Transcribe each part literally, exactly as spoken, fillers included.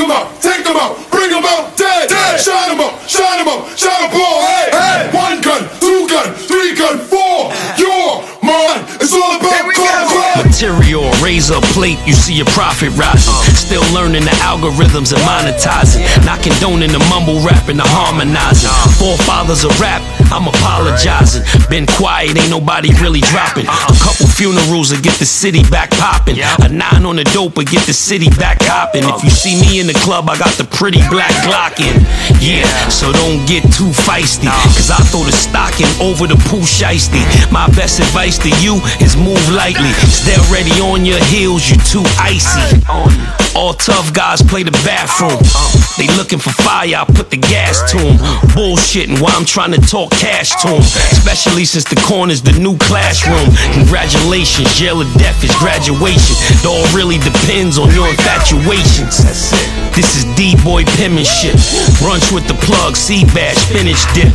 'em out, take 'em out, bring 'em out, dead, dead. Shine 'em up, shine 'em up, shine 'em all, hey, hey. One gun, two gun, three gun, four. You're mine. It's all about conquest. Material, razor plate, you see your profit rising. Still learning the algorithms and monetizing. Not condoning the mumble rap and the harmonizing. Forefathers of rap, I'm apologizing. Been quiet, ain't nobody really dropping. A couple funerals will get the city back popping. A nine on the dope will get the city back hopping. If you see me in the club, I got the pretty black Glock in. Yeah, so don't get too feisty, cause I throw the stocking over the poo shiesty. My best advice to you is move lightly. Stay already on your heels, you too icy. All tough guys play the bathroom. They looking for fire, I put the gas to them. Bullshitting while I'm trying to talk cash to them. Especially since the corner's the new classroom. Congratulations, jail or death is graduation. It all really depends on your infatuations. This is D-boy penmanship. Brunch with the plug, sea bass, spinach dip.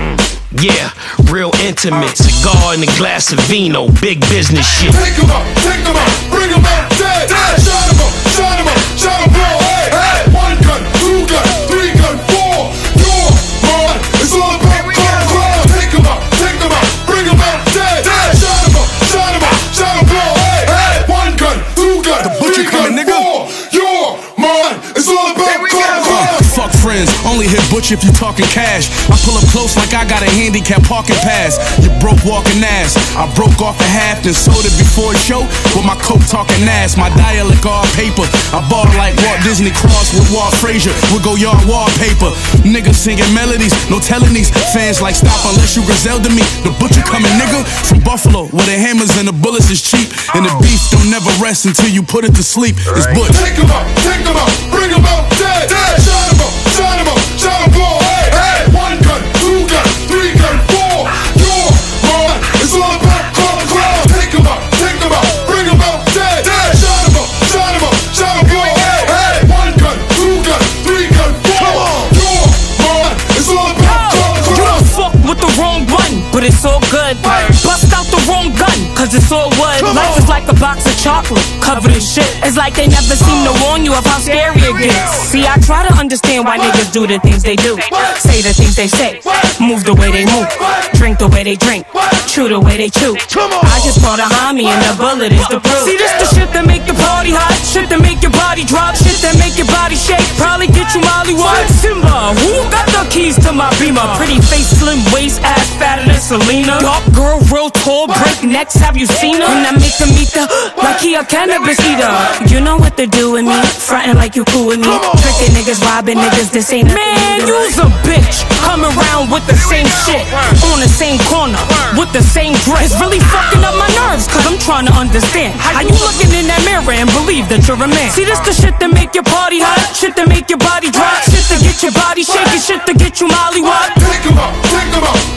Yeah, real intimate. Cigar and a glass of vino, big business shit. Take 'em out, take 'em out, bring 'em out, dead, dead. Shine 'em up, shine 'em up, shine 'em all, hey, hey. One gun, two gun, three gun, four. You're mine. It's all about conquest. Take 'em out, take 'em out, bring 'em out, dead, dead. Shine 'em up, shine 'em up, shine 'em all, hey, hey. One gun, two gun, three gun, four. You're mine. It's all about conquest. Fuck friends, only hit Butch if you talking cash. I pull up close like I got a handicap parking pass. You broke walking ass. I broke off a half, then sold it before a show with my coke talking ass. My dialect all paper. I bought it like Walt Disney cross with Walt Frazier. We go yard wallpaper. Niggas singing melodies, no telling these fans like stop unless you Griselda me. The Butcher coming, nigga, from Buffalo, where the hammers and the bullets is cheap, and the beef don't never rest until you put it to sleep. It's Butch. Take 'em out, take 'em out, bring 'em out, dead, dead. Shine 'em up, shine 'em up, shine 'em all, hey, hey. One gun, two gun, three gun, four. You're mine. It's all about conquest. Take 'em out, take 'em out, bring 'em out, dead, dead. Shine 'em up, shine 'em up, shine 'em all, hey, hey. One gun, two gun, three gun, four. You're mine. It's all about conquest. You don't fuck with the wrong one, but it's all good. Bust out the wrong gun, cause it's all wood. Life is like a box of chocolate, covered in shit. It's like they never seem to warn you of how scary it gets. See, I try to understand why niggas do the things they do, say the things they say, move the way they move, drink the way they drink, chew the way they chew. I just brought a homie and the bullet is the proof. See, this the shit that make the party hot, shit that make your body drop, shit that make your body shake, probably get you Molly White. Simba, who got the keys to my Beamer? Pretty face, slim waist, ass fatter than Selena. Dark girl, real tall, break necks, have you seen her? And I make them eat the, like he a cannabis eater. You know what to do with me, frontin' like you cool with me. Trickin' niggas, robbing niggas, this ain't nothing. Man, you's a bitch, come around with the same shit, on the same corner, with the same dress. It's really fucking up my nerves, cause I'm trying to understand how you looking in that mirror and believe that you're a man. See, this the shit that make your party hot, shit that make your body drop, shit that get your body shaking, shit that get you Molly Wop. Take 'em out, take 'em out,